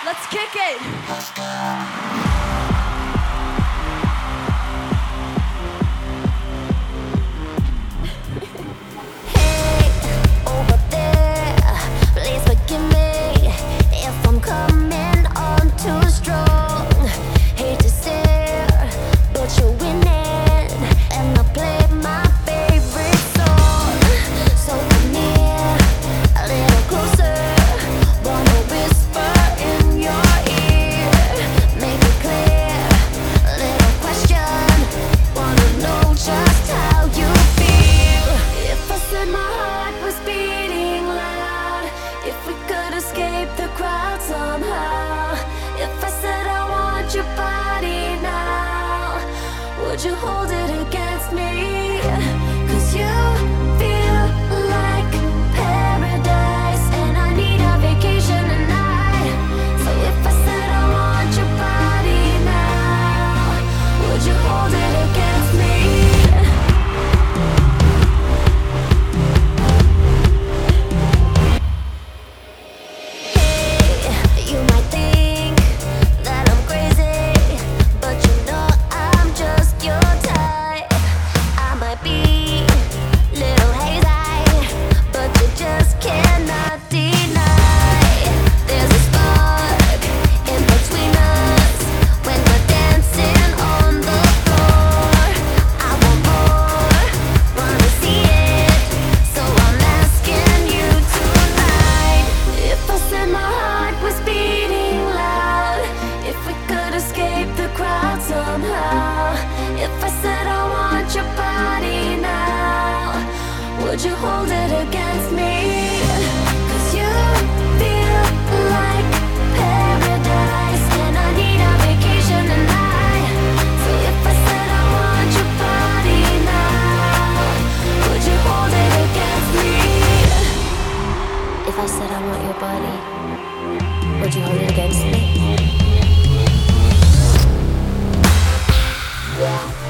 Let's kick it. Escape the crowd somehow. If I said I want your body now, would you hold it against me? 'Cause you feel like paradise, and I need a vacation tonight. So if I said I want your body now, would you hold it against me? If I said I want your body now, would you hold it against me? 'Cause you feel like paradise, and I need a vacation tonight. So if I said I want your body now, would you hold it against me? If I said I want your body, would you hold it against me? Yeah.